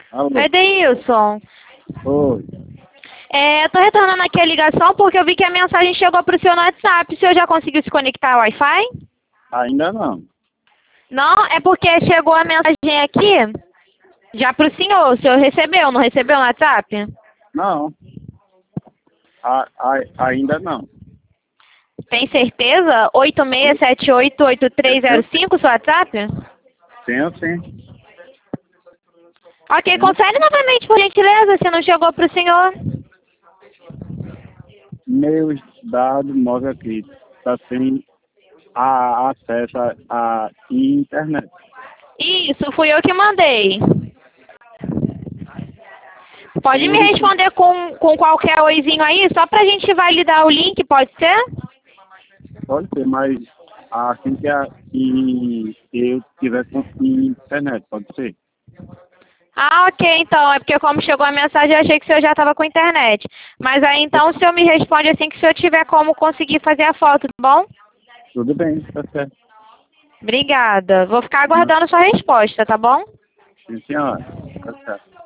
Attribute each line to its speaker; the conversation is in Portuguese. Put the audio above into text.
Speaker 1: Alô?
Speaker 2: Edeilson,
Speaker 1: Oi.
Speaker 2: eu tô retornando aqui a ligação porque eu vi que a mensagem chegou pro senhor no WhatsApp. O senhor já conseguiu se conectar ao Wi-Fi?
Speaker 1: Ainda não.
Speaker 2: Não, é porque chegou a mensagem aqui já pro senhor. O senhor recebeu, não recebeu no WhatsApp?
Speaker 1: Não. Ainda não.
Speaker 2: Tem certeza? 86788305, seu WhatsApp?
Speaker 1: Tenho sim.
Speaker 2: Ok, confere novamente, por gentileza, se não chegou pro senhor.
Speaker 1: Meus dados móveis aqui. Está sem acesso à internet.
Speaker 2: Isso, fui eu que mandei. Pode me
Speaker 1: Por isso,
Speaker 2: responder com qualquer oizinho aí, só pra gente validar o link, pode ser?
Speaker 1: pode ser, mas assim que eu tiver com internet, pode ser?
Speaker 2: Ah, ok, então. É porque como chegou a mensagem, eu achei que o senhor já estava com internet. Mas aí então o senhor me responde assim que o senhor tiver como conseguir fazer a foto, tá bom?
Speaker 1: Tudo bem, tá certo.
Speaker 2: Obrigada. Vou ficar aguardando sua resposta, tá bom?
Speaker 1: Sim, senhora. Tá certo.